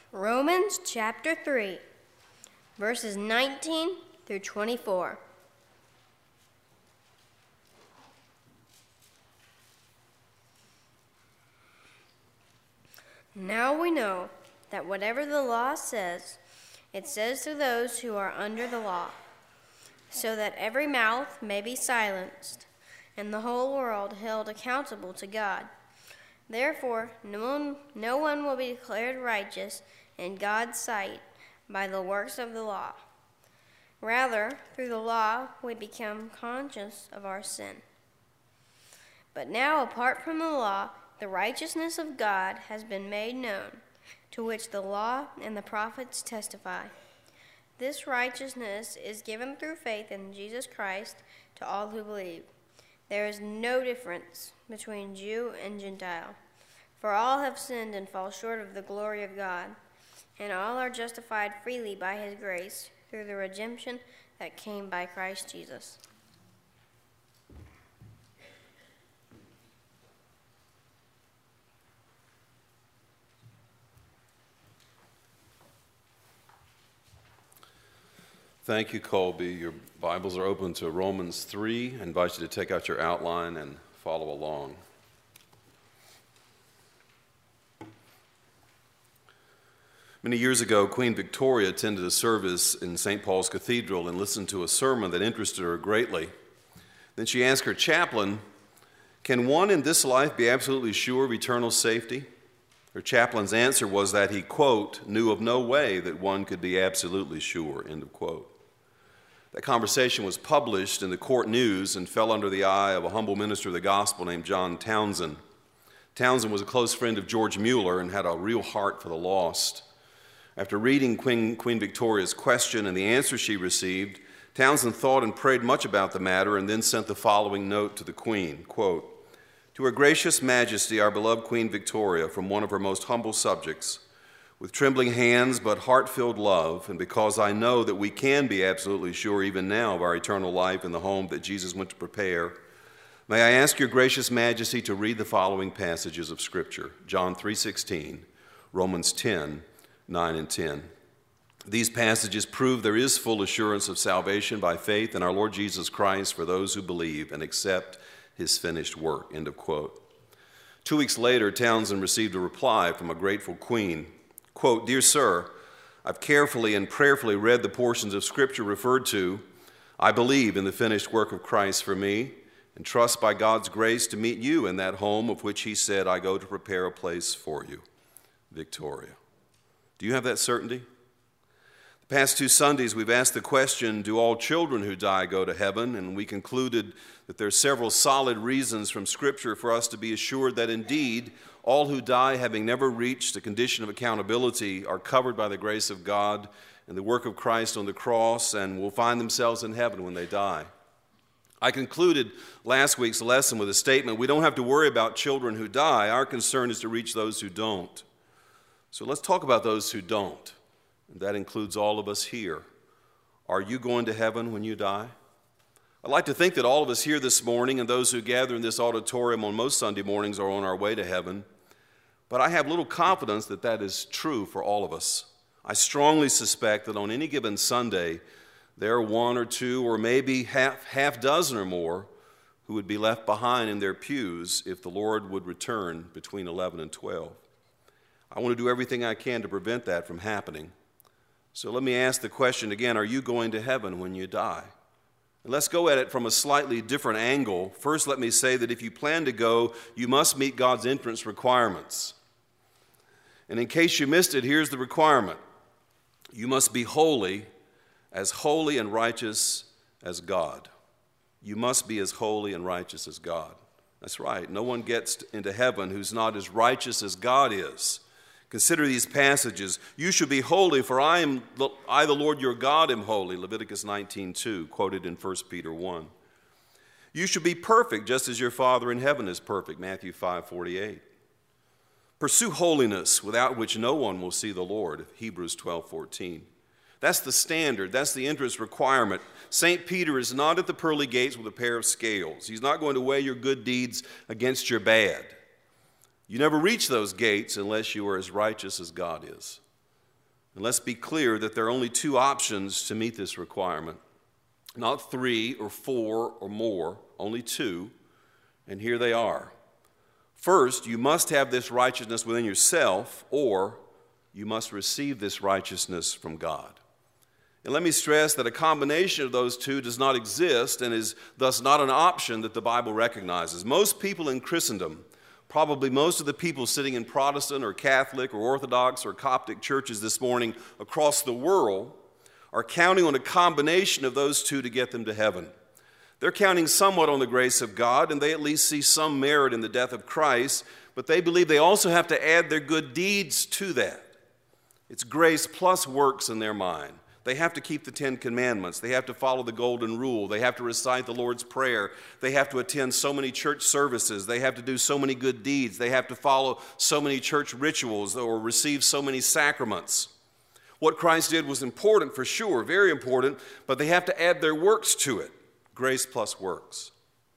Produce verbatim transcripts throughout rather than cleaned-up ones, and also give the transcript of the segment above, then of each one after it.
Romans chapter three, verses nineteen through twenty-four. Now we know that whatever the law says, it says to those who are under the law, so that every mouth may be silenced, and the whole world held accountable to God. Therefore, no one, no one will be declared righteous in God's sight by the works of the law. Rather, through the law, we become conscious of our sin. But now, apart from the law, the righteousness of God has been made known, to which the law and the prophets testify. This righteousness is given through faith in Jesus Christ to all who believe. There is no difference between Jew and Gentile, for all have sinned and fall short of the glory of God, and all are justified freely by his grace through the redemption that came by Christ Jesus. Thank you, Colby. Your Bibles are open to Romans three. I invite you to take out your outline and follow along. Many years ago, Queen Victoria attended a service in Saint Paul's Cathedral and listened to a sermon that interested her greatly. Then she asked her chaplain, "Can one in this life be absolutely sure of eternal safety?" Her chaplain's answer was that he, quote, knew of no way that one could be absolutely sure, end of quote. That conversation was published in the Court News and fell under the eye of a humble minister of the gospel named John Townsend. Townsend was a close friend of George Mueller and had a real heart for the lost. After reading Queen, Queen Victoria's question and the answer she received, Townsend thought and prayed much about the matter and then sent the following note to the Queen, quote, "To Her Gracious Majesty, our beloved Queen Victoria, from one of her most humble subjects, with trembling hands but heart-filled love, and because I know that we can be absolutely sure even now of our eternal life in the home that Jesus went to prepare, may I ask your gracious majesty to read the following passages of Scripture, John three sixteen, Romans ten, nine and ten. These passages prove there is full assurance of salvation by faith in our Lord Jesus Christ for those who believe and accept his finished work," end of quote. Two weeks later, Townsend received a reply from a grateful queen. Quote, "Dear sir, I've carefully and prayerfully read the portions of Scripture referred to. I believe in the finished work of Christ for me and trust by God's grace to meet you in that home of which he said, I go to prepare a place for you. Victoria." Do you have that certainty? The past two Sundays, we've asked the question, do all children who die go to heaven? And we concluded that there are several solid reasons from Scripture for us to be assured that indeed all who die, having never reached a condition of accountability, are covered by the grace of God and the work of Christ on the cross and will find themselves in heaven when they die. I concluded last week's lesson with a statement, we don't have to worry about children who die. Our concern is to reach those who don't. So let's talk about those who don't. And that includes all of us here. Are you going to heaven when you die? I'd like to think that all of us here this morning and those who gather in this auditorium on most Sunday mornings are on our way to heaven. But I have little confidence that that is true for all of us. I strongly suspect that on any given Sunday, there are one or two or maybe half, half dozen or more who would be left behind in their pews if the Lord would return between eleven and twelve. I want to do everything I can to prevent that from happening. So let me ask the question again, are you going to heaven when you die? And let's go at it from a slightly different angle. First, let me say that if you plan to go, you must meet God's entrance requirements. And in case you missed it, here's the requirement. You must be holy, as holy and righteous as God. You must be as holy and righteous as God. That's right. No one gets into heaven who's not as righteous as God is. Consider these passages. You should be holy, for I am I, the Lord your God, am holy. Leviticus nineteen two, quoted in First Peter one. You should be perfect, just as your Father in heaven is perfect. Matthew five forty-eight. Pursue holiness, without which no one will see the Lord. Hebrews twelve fourteen. That's the standard. That's the entrance requirement. Saint Peter is not at the pearly gates with a pair of scales. He's not going to weigh your good deeds against your bad. You never reach those gates unless you are as righteous as God is. And let's be clear that there are only two options to meet this requirement. Not three or four or more, only two. And here they are. First, you must have this righteousness within yourself, or you must receive this righteousness from God. And let me stress that a combination of those two does not exist and is thus not an option that the Bible recognizes. Most people in Christendom, probably most of the people sitting in Protestant or Catholic or Orthodox or Coptic churches this morning across the world, are counting on a combination of those two to get them to heaven. They're counting somewhat on the grace of God, and they at least see some merit in the death of Christ, but they believe they also have to add their good deeds to that. It's grace plus works in their mind. They have to keep the Ten Commandments. They have to follow the Golden Rule. They have to recite the Lord's Prayer. They have to attend so many church services. They have to do so many good deeds. They have to follow so many church rituals or receive so many sacraments. What Christ did was important for sure, very important, but they have to add their works to it. Grace plus works.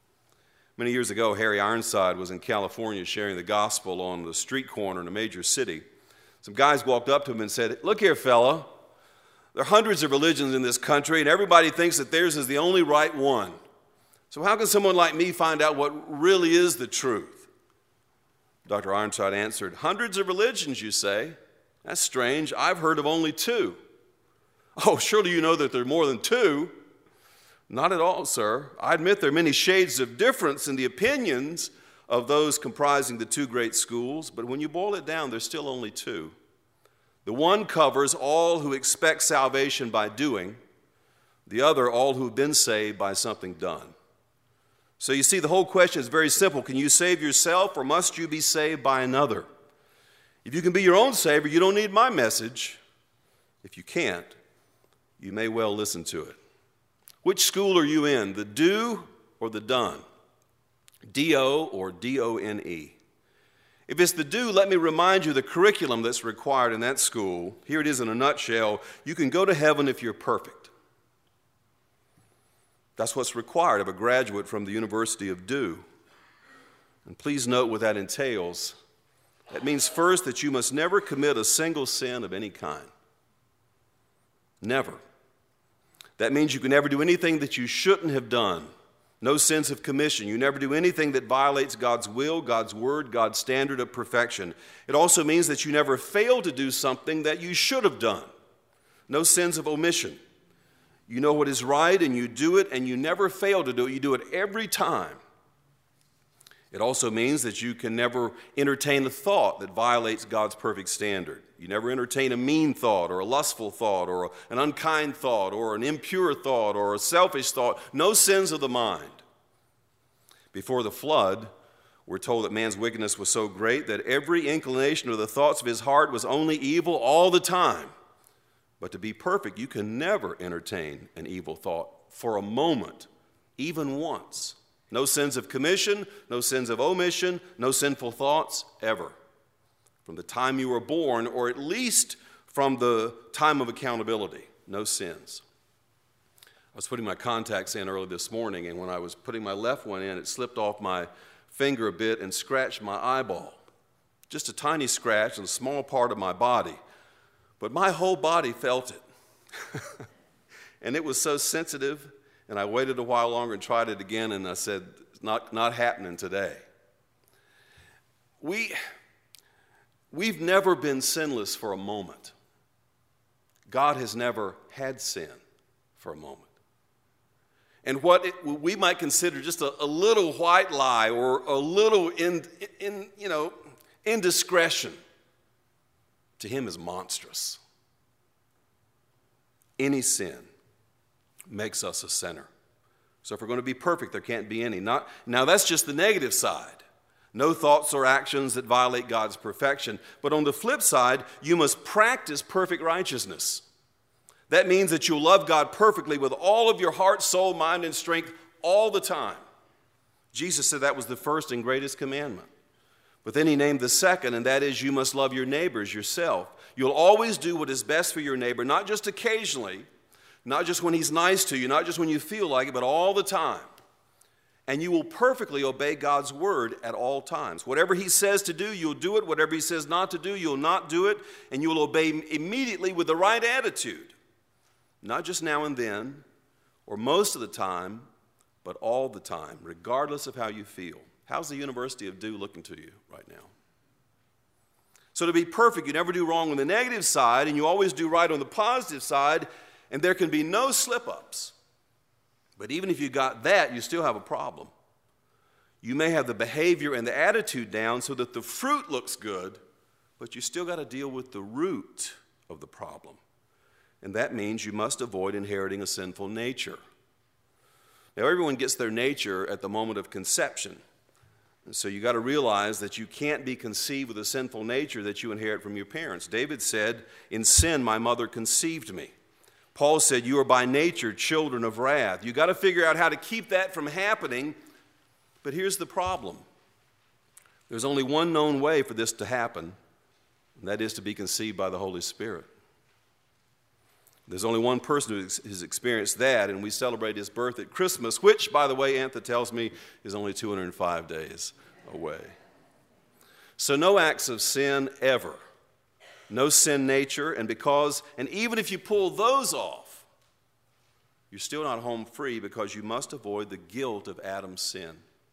Many years ago, Harry Ironside was in California sharing the gospel on the street corner in a major city. Some guys walked up to him and said, "Look here, fella, there are hundreds of religions in this country, and everybody thinks that theirs is the only right one. So how can someone like me find out what really is the truth?" Doctor Ironside answered, "Hundreds of religions, you say? That's strange. I've heard of only two." "Oh, surely you know that there are more than two." "Not at all, sir. I admit there are many shades of difference in the opinions of those comprising the two great schools, but when you boil it down, there's still only two. The one covers all who expect salvation by doing, the other all who've been saved by something done." So you see, the whole question is very simple. Can you save yourself, or must you be saved by another? If you can be your own Savior, you don't need my message. If you can't, you may well listen to it. Which school are you in, the do or the done? D O or D O N E? If it's the do, let me remind you the curriculum that's required in that school. Here it is in a nutshell. You can go to heaven if you're perfect. That's what's required of a graduate from the University of Do. And please note what that entails. That means first that you must never commit a single sin of any kind. Never. That means you can never do anything that you shouldn't have done. No sins of commission. You never do anything that violates God's will, God's word, God's standard of perfection. It also means that you never fail to do something that you should have done. No sins of omission. You know what is right and you do it, and you never fail to do it. You do it every time. It also means that you can never entertain a thought that violates God's perfect standard. You never entertain a mean thought or a lustful thought or a, an unkind thought or an impure thought or a selfish thought. No sins of the mind. Before the flood, we're told that man's wickedness was so great that every inclination of the thoughts of his heart was only evil all the time. But to be perfect, you can never entertain an evil thought for a moment, even once. No sins of commission, no sins of omission, no sinful thoughts, ever. From the time you were born, or at least from the time of accountability, no sins. I was putting my contacts in early this morning, and when I was putting my left one in, it slipped off my finger a bit and scratched my eyeball. Just a tiny scratch in a small part of my body. But my whole body felt it. And it was so sensitive. And I waited a while longer and tried it again, and I said, it's not, not happening today. We, we've never been sinless for a moment. God has never had sin for a moment. And what it, we might consider just a, a little white lie or a little in, in, you know, indiscretion, to him is monstrous. Any sin makes us a sinner. So if we're going to be perfect, there can't be any. Not, now that's just the negative side. No thoughts or actions that violate God's perfection. But on the flip side, you must practice perfect righteousness. That means that you'll love God perfectly with all of your heart, soul, mind, and strength all the time. Jesus said that was the first and greatest commandment. But then he named the second, and that is you must love your neighbors yourself. You'll always do what is best for your neighbor, not just occasionally, not just when he's nice to you, not just when you feel like it, but all the time. and you will perfectly obey God's word at all times. Whatever he says to do, you'll do it. Whatever he says not to do, you'll not do it, and you'll obey immediately with the right attitude. Not just now and then, or most of the time, but all the time, regardless of how you feel. How's the University of Do looking to you right now? So to be perfect, you never do wrong on the negative side, and you always do right on the positive side, and there can be no slip-ups. But even if you got that, you still have a problem. You may have the behavior and the attitude down so that the fruit looks good, but you still got to deal with the root of the problem. And that means you must avoid inheriting a sinful nature. Now, everyone gets their nature at the moment of conception. And so you got to realize that you can't be conceived with a sinful nature that you inherit from your parents. David said, "In sin my mother conceived me." Paul said, "You are by nature children of wrath." You got to figure out how to keep that from happening. But here's the problem. There's only one known way for this to happen, and that is to be conceived by the Holy Spirit. There's only one person who has experienced that, and we celebrate his birth at Christmas, which, by the way, Antha tells me, is only two hundred five days away. So no acts of sin ever. No sin nature, and because, and even if you pull those off, you're still not home free because you must avoid the guilt of Adam's sin.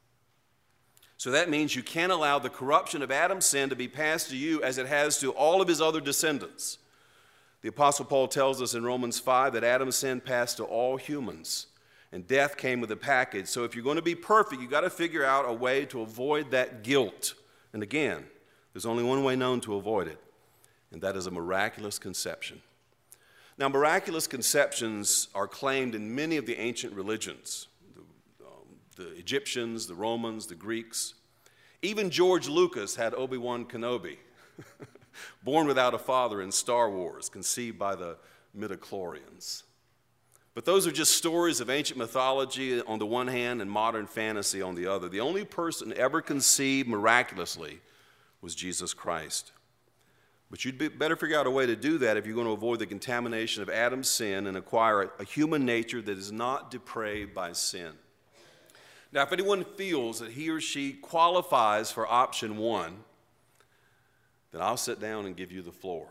So that means you can't allow the corruption of Adam's sin to be passed to you as it has to all of his other descendants. The Apostle Paul tells us in Romans five that Adam's sin passed to all humans, and death came with a package. So if you're going to be perfect, you've got to figure out a way to avoid that guilt. And again, there's only one way known to avoid it, and that is a miraculous conception. Now, miraculous conceptions are claimed in many of the ancient religions, the, um, the Egyptians, the Romans, the Greeks. Even George Lucas had Obi-Wan Kenobi, born without a father in Star Wars, conceived by the midichlorians. But those are just stories of ancient mythology on the one hand and modern fantasy on the other. The only person ever conceived miraculously was Jesus Christ. But you'd be better figure out a way to do that if you're going to avoid the contamination of Adam's sin and acquire a, a human nature that is not depraved by sin. Now, if anyone feels that he or she qualifies for option one, then I'll sit down and give you the floor.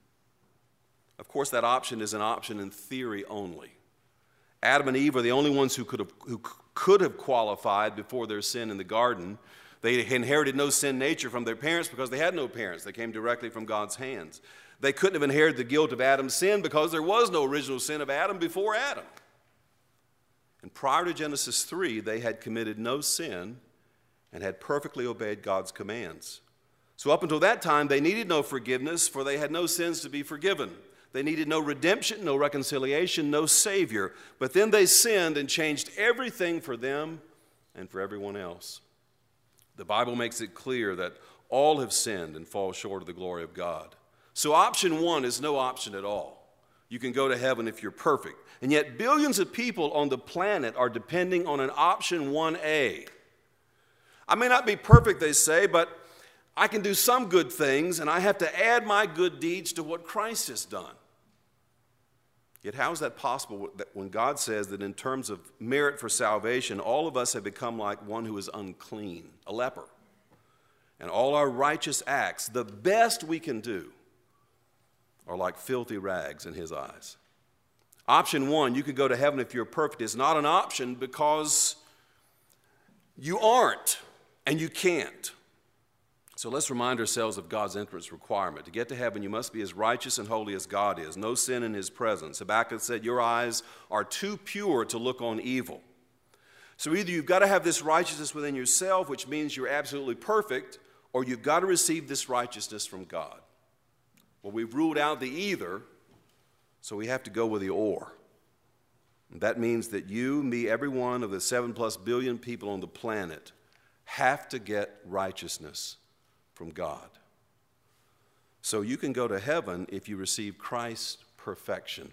Of course, that option is an option in theory only. Adam and Eve are the only ones who could have, who could have qualified before their sin in the garden. They inherited no sin nature from their parents because they had no parents. They came directly from God's hands. They couldn't have inherited the guilt of Adam's sin because there was no original sin of Adam before Adam. And prior to Genesis three, they had committed no sin and had perfectly obeyed God's commands. So up until that time, they needed no forgiveness, for they had no sins to be forgiven. They needed no redemption, no reconciliation, no Savior. But then they sinned and changed everything for them and for everyone else. The Bible makes it clear that all have sinned and fall short of the glory of God. So option one is no option at all. You can go to heaven if you're perfect. And yet billions of people on the planet are depending on an option one A. I may not be perfect, they say, but I can do some good things, and I have to add my good deeds to what Christ has done. Yet how is that possible that when God says that in terms of merit for salvation, all of us have become like one who is unclean, a leper, and all our righteous acts, the best we can do, are like filthy rags in his eyes? Option one, you can go to heaven if you're perfect, is not an option because you aren't and you can't. So let's remind ourselves of God's entrance requirement. To get to heaven, you must be as righteous and holy as God is, no sin in his presence. Habakkuk said, your eyes are too pure to look on evil. So either you've got to have this righteousness within yourself, which means you're absolutely perfect, or you've got to receive this righteousness from God. Well, we've ruled out the either, so we have to go with the or. And that means that you, me, every one of the seven plus billion people on the planet have to get righteousness from God. So you can go to heaven if you receive Christ's perfection.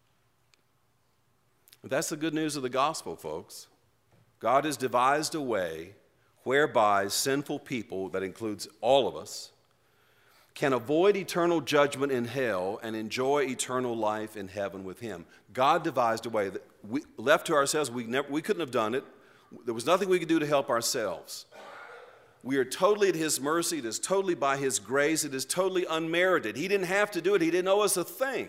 That's the good news of the gospel, folks. God has devised a way whereby sinful people, that includes all of us, can avoid eternal judgment in hell and enjoy eternal life in heaven with him. God devised a way that we, left to ourselves, we, never, we couldn't have done it. There was nothing we could do to help ourselves. We are totally at his mercy. It is totally by his grace. It is totally unmerited. He didn't have to do it. He didn't owe us a thing.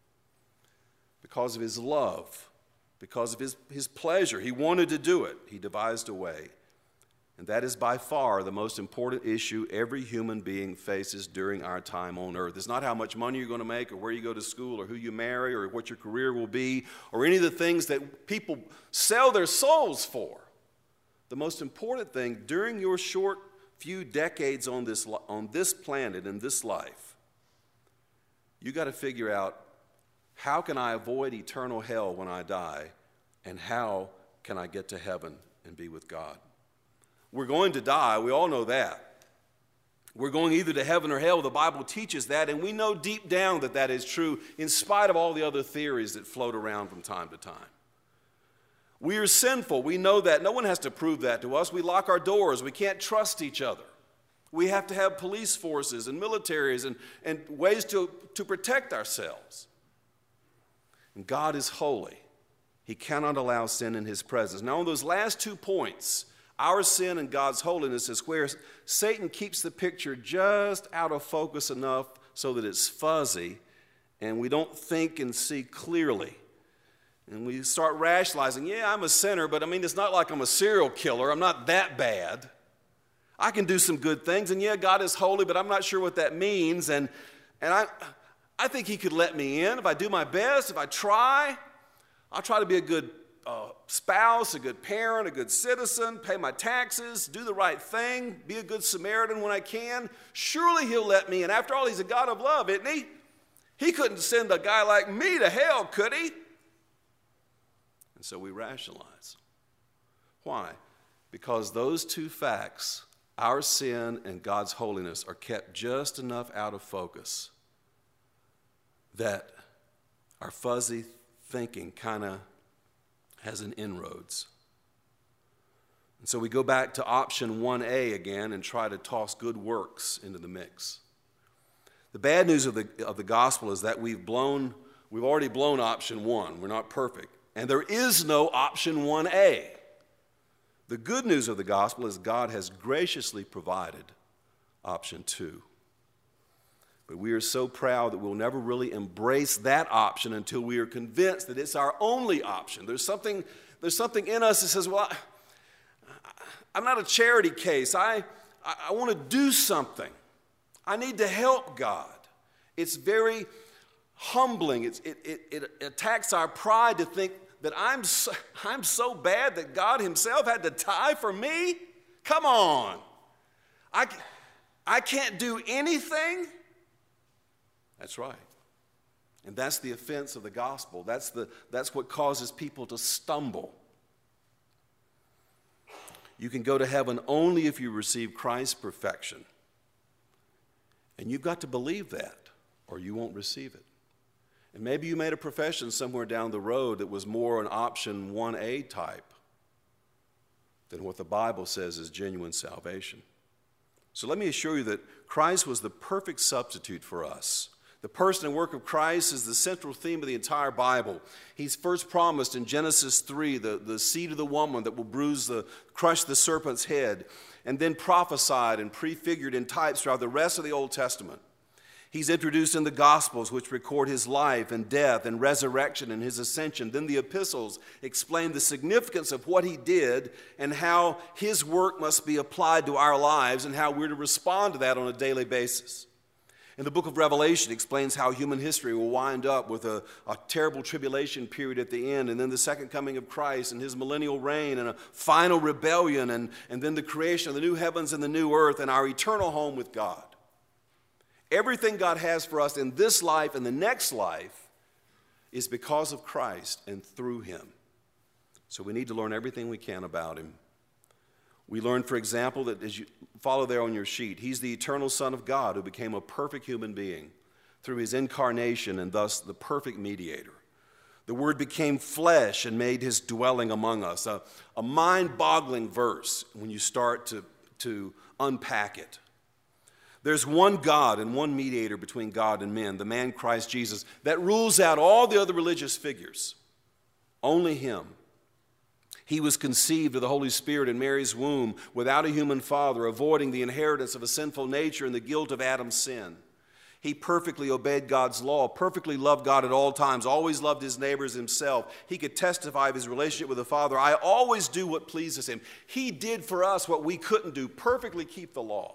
Because of his love, because of his, his pleasure, he wanted to do it. He devised a way. And that is by far the most important issue every human being faces during our time on earth. It's not how much money you're going to make or where you go to school or who you marry or what your career will be or any of the things that people sell their souls for. The most important thing during your short few decades on this, on this planet, in this life, you got to figure out, how can I avoid eternal hell when I die, and how can I get to heaven and be with God? We're going to die. We all know that. We're going either to heaven or hell. The Bible teaches that, and we know deep down that that is true in spite of all the other theories that float around from time to time. We are sinful. We know that. No one has to prove that to us. We lock our doors. We can't trust each other. We have to have police forces and militaries and, and ways to, to protect ourselves. And God is holy. He cannot allow sin in his presence. Now, on those last two points, our sin and God's holiness, is where Satan keeps the picture just out of focus enough so that it's fuzzy and we don't think and see clearly. And we start rationalizing, yeah, I'm a sinner, but I mean, it's not like I'm a serial killer. I'm not that bad. I can do some good things, and yeah, God is holy, but I'm not sure what that means. And, and I... I think he could let me in if I do my best, if I try. I'll try to be a good uh, spouse, a good parent, a good citizen, pay my taxes, do the right thing, be a good Samaritan when I can. Surely he'll let me in. After all, he's a God of love, isn't he? He couldn't send a guy like me to hell, could he? And so we rationalize. Why? Because those two facts, our sin and God's holiness, are kept just enough out of focus that our fuzzy thinking kind of has an inroads. And so we go back to option one A again and try to toss good works into the mix. The bad news of the, of the gospel is that we've blown, we've already blown option one. We're not perfect. And there is no option one A. The good news of the gospel is God has graciously provided option two. But we are so proud that we'll never really embrace that option until we are convinced that it's our only option. There's something, there's something in us that says, well, I, I'm not a charity case. I, I, I want to do something. I need to help God. It's very humbling. It's, it, it, it attacks our pride to think that I'm so, I'm so bad that God himself had to die for me? Come on. I, I can't do anything? That's right. And that's the offense of the gospel. That's, the, that's what causes people to stumble. You can go to heaven only if you receive Christ's perfection. And you've got to believe that, or you won't receive it. And maybe you made a profession somewhere down the road that was more an option one A type than what the Bible says is genuine salvation. So let me assure you that Christ was the perfect substitute for us. The person and work of Christ is the central theme of the entire Bible. He's first promised in Genesis three, the, the seed of the woman that will bruise the, crush the serpent's head, and then prophesied and prefigured in types throughout the rest of the Old Testament. He's introduced in the Gospels, which record his life and death and resurrection and his ascension. Then the epistles explain the significance of what he did and how his work must be applied to our lives and how we're to respond to that on a daily basis. And the book of Revelation explains how human history will wind up with a, a terrible tribulation period at the end, and then the second coming of Christ and his millennial reign and a final rebellion, and, and then the creation of the new heavens and the new earth and our eternal home with God. Everything God has for us in this life and the next life is because of Christ and through him. So we need to learn everything we can about him. We learn, for example, that as you follow there on your sheet, he's the eternal Son of God who became a perfect human being through his incarnation and thus the perfect mediator. The Word became flesh and made his dwelling among us. A, a mind-boggling verse when you start to, to unpack it. There's one God and one mediator between God and men, the man Christ Jesus, that rules out all the other religious figures. Only him. He was conceived of the Holy Spirit in Mary's womb without a human father, avoiding the inheritance of a sinful nature and the guilt of Adam's sin. He perfectly obeyed God's law, perfectly loved God at all times, always loved his neighbors himself. He could testify of his relationship with the Father. I always do what pleases him. He did for us what we couldn't do, perfectly keep the law.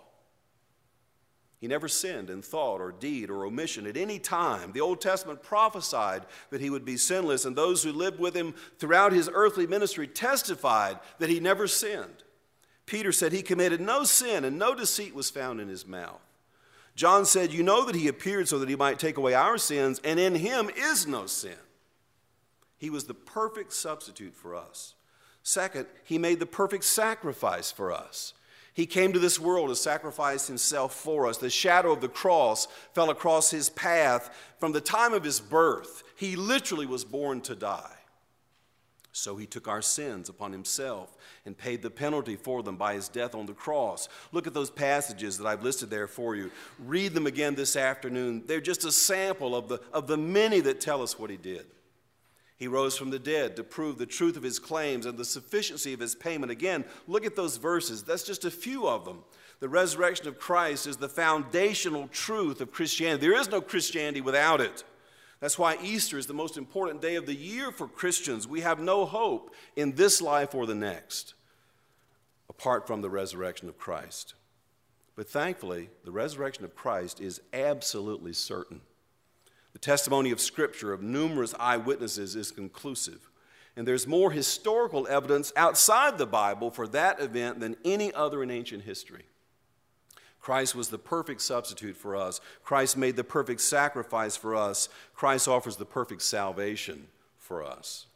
He never sinned in thought or deed or omission at any time. The Old Testament prophesied that he would be sinless, and those who lived with him throughout his earthly ministry testified that he never sinned. Peter said he committed no sin and no deceit was found in his mouth. John said, you know that he appeared so that he might take away our sins, and in him is no sin. He was the perfect substitute for us. Second, he made the perfect sacrifice for us. He came to this world to sacrifice himself for us. The shadow of the cross fell across his path from the time of his birth. He literally was born to die. So he took our sins upon himself and paid the penalty for them by his death on the cross. Look at those passages that I've listed there for you. Read them again this afternoon. They're just a sample of the, of the many that tell us what he did. He rose from the dead to prove the truth of his claims and the sufficiency of his payment. Again, look at those verses. That's just a few of them. The resurrection of Christ is the foundational truth of Christianity. There is no Christianity without it. That's why Easter is the most important day of the year for Christians. We have no hope in this life or the next apart from the resurrection of Christ. But thankfully, the resurrection of Christ is absolutely certain. The testimony of Scripture, of numerous eyewitnesses, is conclusive. And there's more historical evidence outside the Bible for that event than any other in ancient history. Christ was the perfect substitute for us. Christ made the perfect sacrifice for us. Christ offers the perfect salvation for us.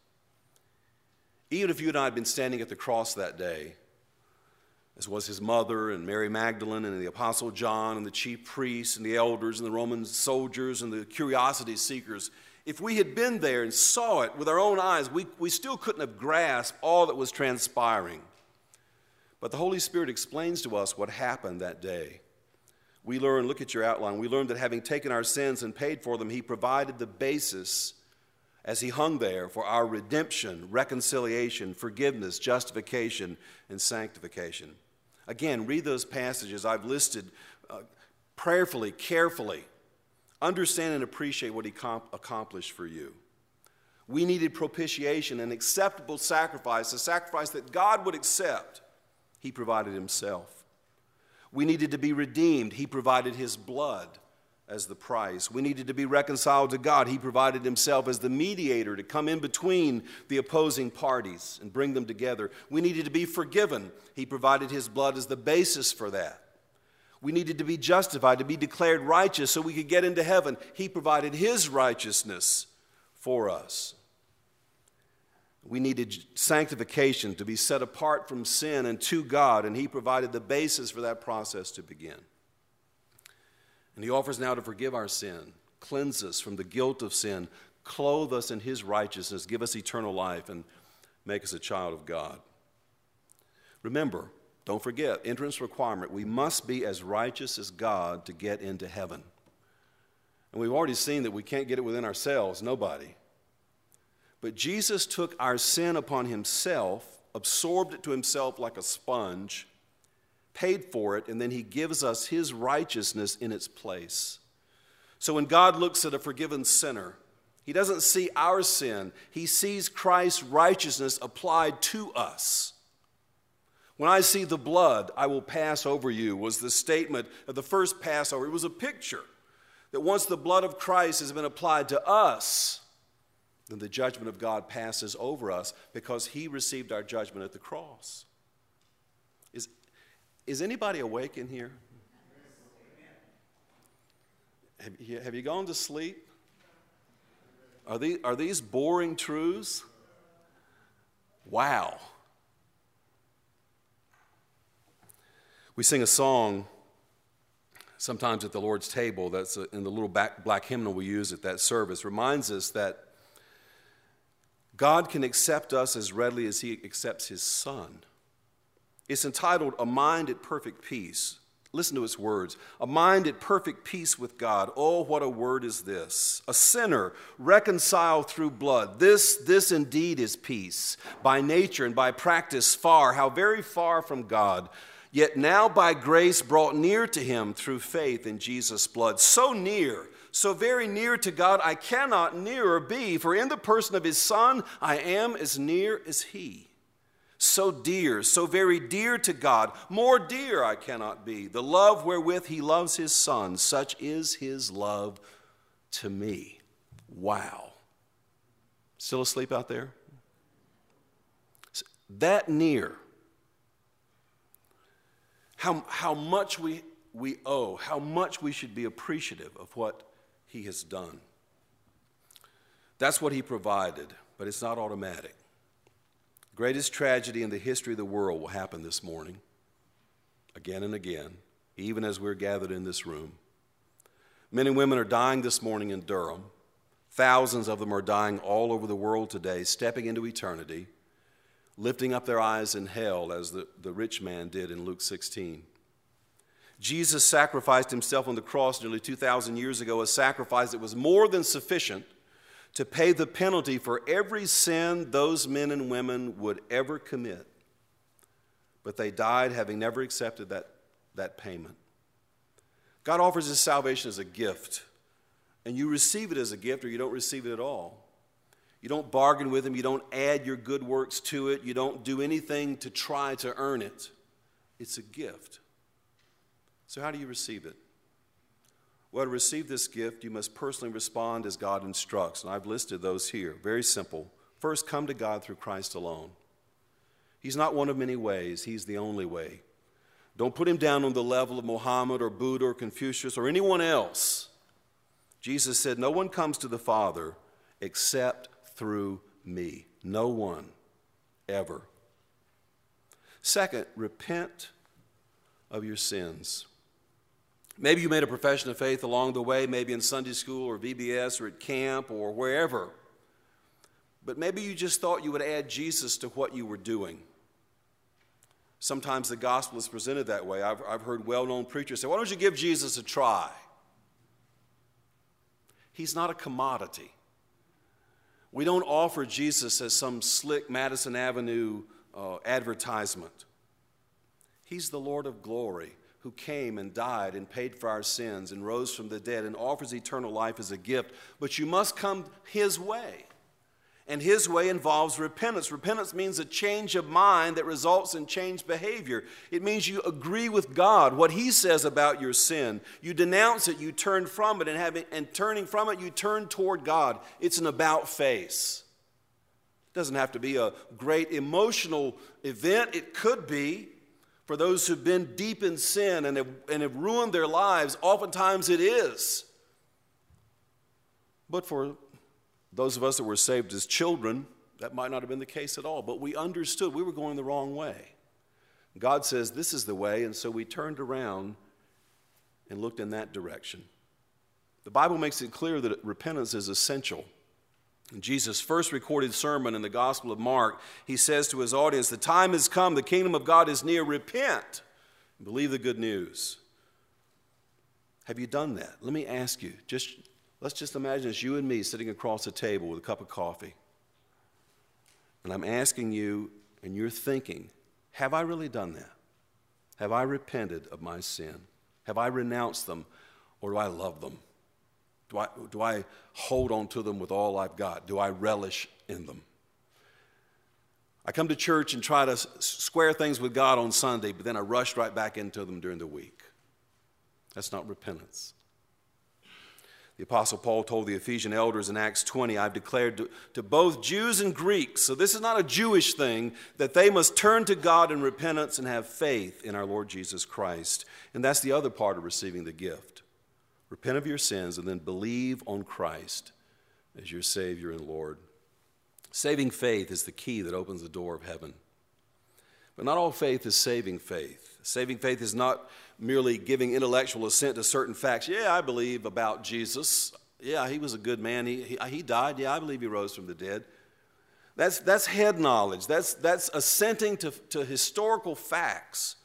Even if you and I had been standing at the cross that day, as was his mother and Mary Magdalene and the Apostle John and the chief priests and the elders and the Roman soldiers and the curiosity seekers, if we had been there and saw it with our own eyes, we, we still couldn't have grasped all that was transpiring. But the Holy Spirit explains to us what happened that day. We learn, look at your outline, we learned that having taken our sins and paid for them, he provided the basis as he hung there for our redemption, reconciliation, forgiveness, justification, and sanctification. Again, read those passages I've listed uh, prayerfully, carefully. Understand and appreciate what he comp- accomplished for you. We needed propitiation, an acceptable sacrifice, a sacrifice that God would accept. He provided himself. We needed to be redeemed. He provided his blood as the price. We needed to be reconciled to God. He provided himself as the mediator to come in between the opposing parties and bring them together. We needed to be forgiven. He provided his blood as the basis for that. We needed to be justified, to be declared righteous so we could get into heaven. He provided his righteousness for us. We needed sanctification, to be set apart from sin and to God, and he provided the basis for that process to begin. And he offers now to forgive our sin, cleanse us from the guilt of sin, clothe us in his righteousness, give us eternal life, and make us a child of God. Remember, don't forget, entrance requirement, we must be as righteous as God to get into heaven. And we've already seen that we can't get it within ourselves, nobody. But Jesus took our sin upon himself, absorbed it to himself like a sponge, paid for it, and then he gives us his righteousness in its place. So when God looks at a forgiven sinner, he doesn't see our sin. He sees Christ's righteousness applied to us. When I see the blood, I will pass over you, was the statement of the first Passover. It was a picture that once the blood of Christ has been applied to us, then the judgment of God passes over us because he received our judgment at the cross. Is, is anybody awake in here? Have you, have you gone to sleep? Are these, are these boring truths? Wow. We sing a song sometimes at the Lord's table that's in the little back, black hymnal we use at that service. Reminds us that God can accept us as readily as he accepts his Son. It's entitled, A Mind at Perfect Peace. Listen to its words. A mind at perfect peace with God. Oh, what a word is this. A sinner reconciled through blood. This, this indeed is peace. By nature and by practice far, how very far from God. Yet now by grace brought near to him through faith in Jesus' blood. So near, so very near to God, I cannot nearer be. For in the person of his Son, I am as near as he. So dear, so very dear to God, more dear I cannot be. The love wherewith he loves his Son, such is his love to me. Wow. Still asleep out there? That near. How, how much we, we owe, how much we should be appreciative of what he has done. That's what he provided, but it's not automatic. Greatest tragedy in the history of the world will happen this morning, again and again, even as we're gathered in this room. Men and women are dying this morning in Durham. Thousands of them are dying all over the world today, stepping into eternity, lifting up their eyes in hell as the, the rich man did in Luke sixteen. Jesus sacrificed himself on the cross nearly two thousand years ago, a sacrifice that was more than sufficient to pay the penalty for every sin those men and women would ever commit. But they died having never accepted that, that payment. God offers his salvation as a gift, and you receive it as a gift or you don't receive it at all. You don't bargain with him, you don't add your good works to it, you don't do anything to try to earn it. It's a gift. So how do you receive it? Well, to receive this gift, you must personally respond as God instructs. And I've listed those here. Very simple. First, come to God through Christ alone. He's not one of many ways. He's the only way. Don't put him down on the level of Muhammad or Buddha or Confucius or anyone else. Jesus said, no one comes to the Father except through me. No one, ever. Second, repent of your sins. Maybe you made a profession of faith along the way, maybe in Sunday school or V B S or at camp or wherever. But maybe you just thought you would add Jesus to what you were doing. Sometimes the gospel is presented that way. I've, I've heard well-known preachers say, why don't you give Jesus a try? He's not a commodity. We don't offer Jesus as some slick Madison Avenue uh, advertisement. He's the Lord of glory, who came and died and paid for our sins and rose from the dead and offers eternal life as a gift. But you must come his way. And his way involves repentance. Repentance means a change of mind that results in changed behavior. It means you agree with God, what he says about your sin. You denounce it, you turn from it, and, having, and turning from it, you turn toward God. It's an about face. It doesn't have to be a great emotional event. It could be. For those who've been deep in sin and have, and have ruined their lives, oftentimes it is. But for those of us that were saved as children, that might not have been the case at all. But we understood we were going the wrong way. God says this is the way, and so we turned around and looked in that direction. The Bible makes it clear that repentance is essential. In Jesus' first recorded sermon in the Gospel of Mark, he says to his audience, the time has come, the kingdom of God is near, repent and believe the good news. Have you done that? Let me ask you, just let's just imagine it's you and me sitting across a table with a cup of coffee. And I'm asking you, and you're thinking, have I really done that? Have I repented of my sin? Have I renounced them, or do I love them? Do I, do I hold on to them with all I've got? Do I relish in them? I come to church and try to s- square things with God on Sunday, but then I rush right back into them during the week. That's not repentance. The Apostle Paul told the Ephesian elders in Acts twenty, I've declared to, to both Jews and Greeks, so this is not a Jewish thing, that they must turn to God in repentance and have faith in our Lord Jesus Christ. And that's the other part of receiving the gift. Repent of your sins and then believe on Christ as your Savior and Lord. Saving faith is the key that opens the door of heaven. But not all faith is saving faith. Saving faith is not merely giving intellectual assent to certain facts. Yeah, I believe about Jesus. Yeah, he was a good man. He, he, he died. Yeah, I believe he rose from the dead. That's, that's head knowledge. That's, that's assenting to, to historical facts.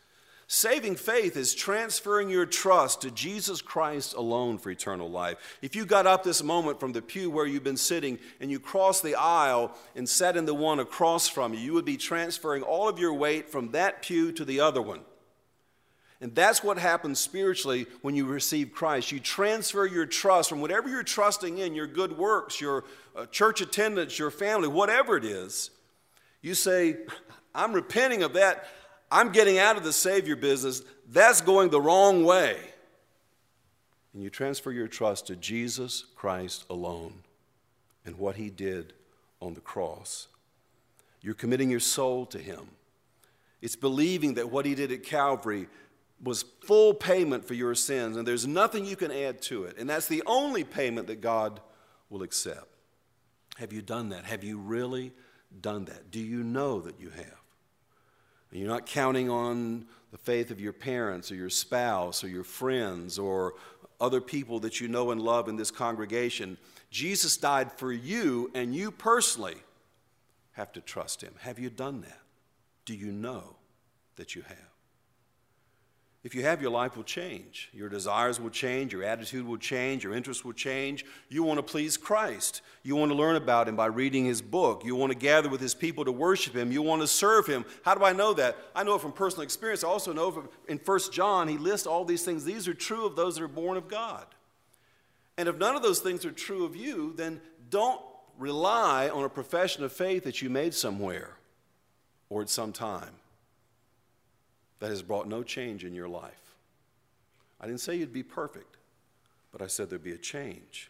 Saving faith is transferring your trust to Jesus Christ alone for eternal life. If you got up this moment from the pew where you've been sitting and you crossed the aisle and sat in the one across from you, you would be transferring all of your weight from that pew to the other one. And that's what happens spiritually when you receive Christ. You transfer your trust from whatever you're trusting in, your good works, your uh, church attendance, your family, whatever it is. You say, I'm repenting of that. I'm getting out of the Savior business. That's going the wrong way. And you transfer your trust to Jesus Christ alone and what he did on the cross. You're committing your soul to him. It's believing that what he did at Calvary was full payment for your sins, and there's nothing you can add to it. And that's the only payment that God will accept. Have you done that? Have you really done that? Do you know that you have? And you're not counting on the faith of your parents or your spouse or your friends or other people that you know and love in this congregation. Jesus died for you, and you personally have to trust him. Have you done that? Do you know that you have? If you have, your life will change. Your desires will change. Your attitude will change. Your interests will change. You want to please Christ. You want to learn about him by reading his book. You want to gather with his people to worship him. You want to serve him. How do I know that? I know it from personal experience. I also know from, in First John, he lists all these things. These are true of those that are born of God. And if none of those things are true of you, then don't rely on a profession of faith that you made somewhere or at some time that has brought no change in your life. I didn't say you'd be perfect, but I said there'd be a change.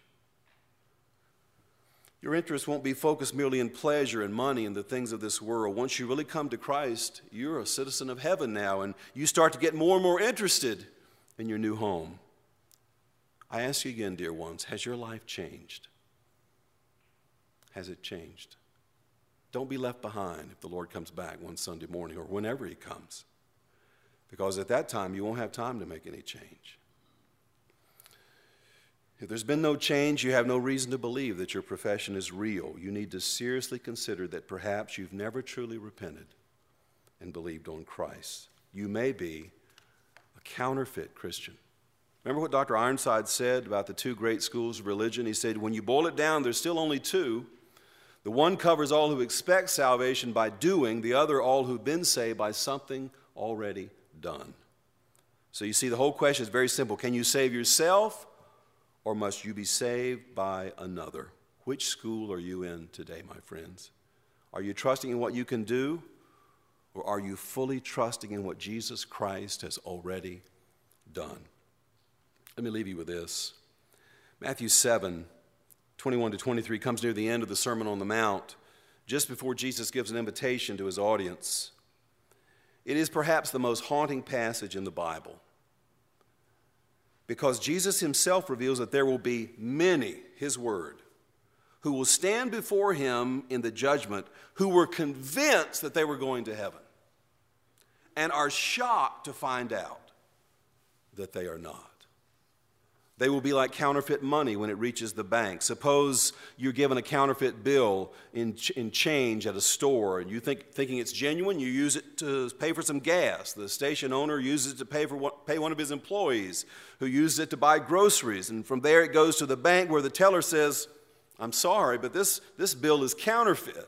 Your interest won't be focused merely in pleasure and money and the things of this world. Once you really come to Christ, you're a citizen of heaven now, and you start to get more and more interested in your new home. I ask you again, dear ones, has your life changed? Has it changed? Don't be left behind if the Lord comes back one Sunday morning or whenever he comes, because at that time you won't have time to make any change. If there's been no change, you have no reason to believe that your profession is real. You need to seriously consider that perhaps you've never truly repented and believed on Christ. You may be a counterfeit Christian. Remember what Doctor Ironside said about the two great schools of religion? He said, when you boil it down, there's still only two. The one covers all who expect salvation by doing, the other all who've been saved by something already done. So you see, the whole question is very simple. Can you save yourself, or must you be saved by another? Which school are you in today, my friends? Are you trusting in what you can do, or are you fully trusting in what Jesus Christ has already done? Let me leave you with this. Matthew seven, twenty-one to twenty-three comes near the end of the Sermon on the Mount, just before Jesus gives an invitation to his audience. It is perhaps the most haunting passage in the Bible, because Jesus himself reveals that there will be many, his word, who will stand before him in the judgment, who were convinced that they were going to heaven and are shocked to find out that they are not. They will be like counterfeit money when it reaches the bank. Suppose you're given a counterfeit bill in, ch- in change at a store, and you think thinking it's genuine, you use it to pay for some gas. The station owner uses it to pay for what, pay one of his employees, who uses it to buy groceries. And from there it goes to the bank where the teller says, I'm sorry, but this, this bill is counterfeit.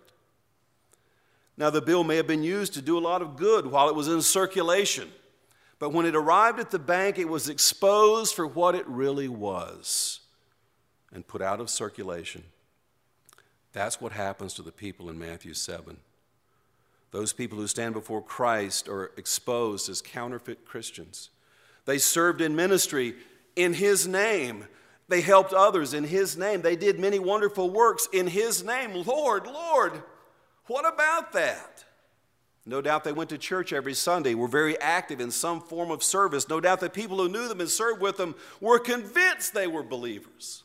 Now, the bill may have been used to do a lot of good while it was in circulation. But when it arrived at the bank, it was exposed for what it really was and put out of circulation. That's what happens to the people in Matthew seven. Those people who stand before Christ are exposed as counterfeit Christians. They served in ministry in his name. They helped others in his name. They did many wonderful works in his name. Lord, Lord, what about that? No doubt they went to church every Sunday, were very active in some form of service. No doubt the people who knew them and served with them were convinced they were believers.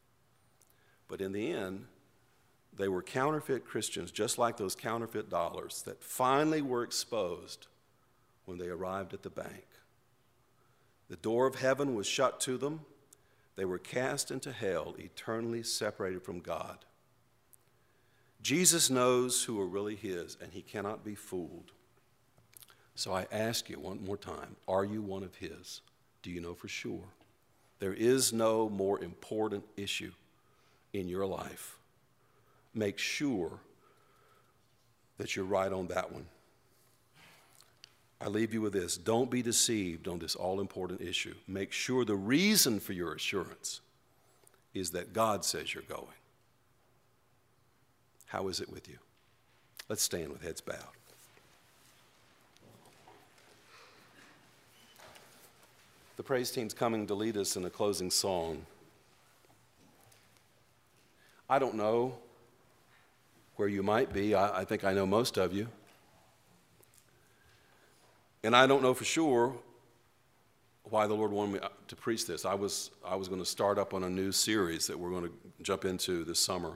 But in the end, they were counterfeit Christians, just like those counterfeit dollars that finally were exposed when they arrived at the bank. The door of heaven was shut to them. They were cast into hell, eternally separated from God. Jesus knows who are really his, and he cannot be fooled. So I ask you one more time, are you one of his? Do you know for sure? There is no more important issue in your life. Make sure that you're right on that one. I leave you with this. Don't be deceived on this all-important issue. Make sure the reason for your assurance is that God says you're going. How is it with you? Let's stand with heads bowed. The praise team's coming to lead us in a closing song. I don't know where you might be. I, I think I know most of you. And I don't know for sure why the Lord wanted me to preach this. I was, I was going to start up on a new series that we're going to jump into this summer.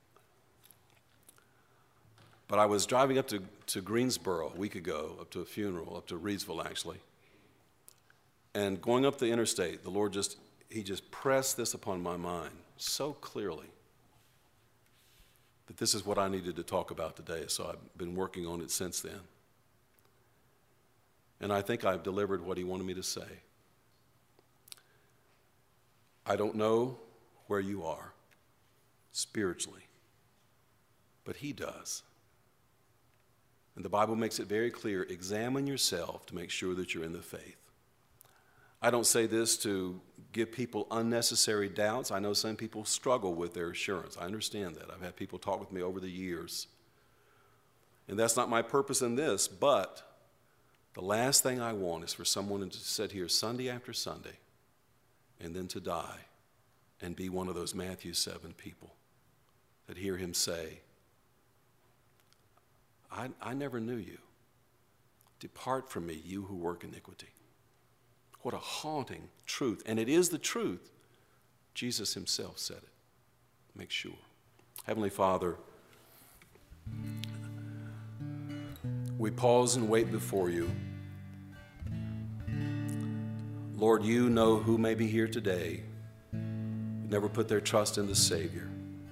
But I was driving up to, to Greensboro a week ago, up to a funeral, up to Reidsville actually. And going up the interstate, the Lord just, he just pressed this upon my mind so clearly that this is what I needed to talk about today. So I've been working on it since then. And I think I've delivered what he wanted me to say. I don't know where you are spiritually, but he does. And the Bible makes it very clear, examine yourself to make sure that you're in the faith. I don't say this to give people unnecessary doubts. I know some people struggle with their assurance. I understand that. I've had people talk with me over the years. And that's not my purpose in this, but the last thing I want is for someone to sit here Sunday after Sunday and then to die and be one of those Matthew seven people that hear him say, I, I never knew you. Depart from me, you who work iniquity. What a haunting truth. And it is the truth. Jesus himself said it. Make sure. Heavenly Father, we pause and wait before you. Lord, you know who may be here today, never put their trust in the Savior.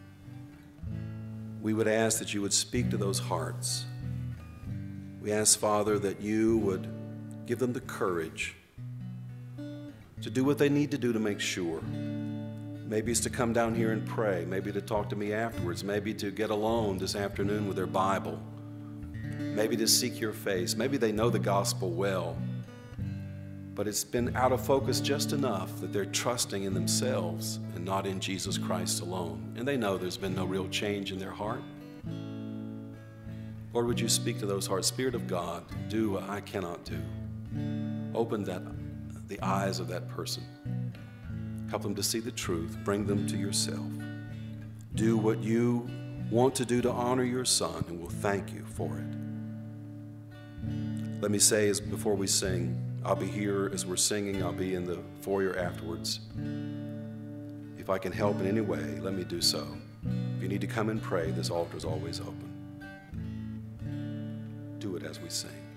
We would ask that you would speak to those hearts. We ask, Father, that you would give them the courage to do what they need to do to make sure. Maybe it's to come down here and pray. Maybe to talk to me afterwards. Maybe to get alone this afternoon with their Bible. Maybe to seek your face. Maybe they know the gospel well, but it's been out of focus just enough that they're trusting in themselves and not in Jesus Christ alone. And they know there's been no real change in their heart. Lord, would you speak to those hearts? Spirit of God, do what I cannot do. Open that the eyes of that person. Help them to see the truth. Bring them to yourself. Do what you want to do to honor your Son, and we'll thank you for it. Let me say, as before we sing, I'll be here as we're singing. I'll be in the foyer afterwards. If I can help in any way, let me do so. If you need to come and pray, this altar is always open. Do it as we sing.